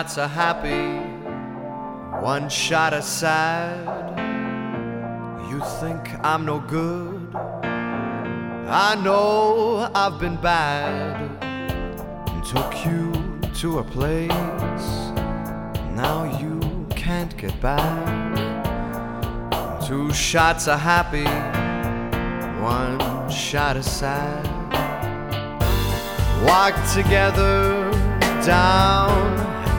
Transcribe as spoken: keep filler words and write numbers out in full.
Shots are happy, one shot is sad. You think I'm no good, I know I've been bad. Took you to a place, now you can't get back. Two shots are happy, one shot is sad. Walk together down